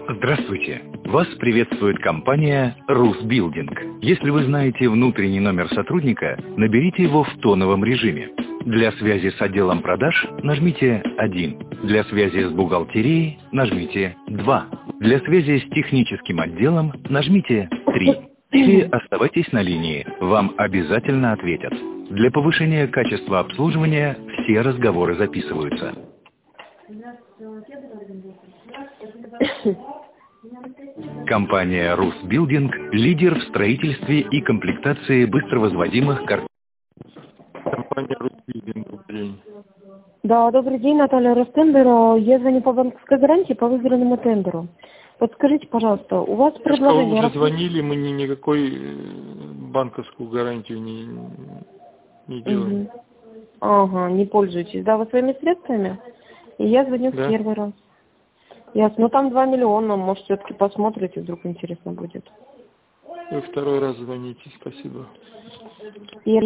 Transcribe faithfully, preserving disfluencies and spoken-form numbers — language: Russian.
Здравствуйте! Вас приветствует компания «Русбилдинг». Если вы знаете внутренний номер сотрудника, наберите его в тоновом режиме. Для связи с отделом продаж нажмите один. Для связи с бухгалтерией нажмите два. Для связи с техническим отделом нажмите три. Или оставайтесь на линии, вам обязательно ответят. Для повышения качества обслуживания все разговоры записываются. Компания «Русбилдинг» – лидер в строительстве и комплектации быстровозводимых квартир. Компания «Русбилдинг», добрый день. Да, добрый день, Наталья Ростендер. Я звоню по банковской гарантии по выигранному тендеру. Подскажите, пожалуйста, у вас предложение... Вы уже звонили, мы ни, никакой банковскую гарантию не, не делаем. Угу. Ага, не пользуетесь, да, вы своими средствами? И я звоню Да. в первый раз. Ясно. Ну там два миллиона, может, все-таки посмотрите, вдруг интересно будет. Вы второй раз звоните, спасибо. И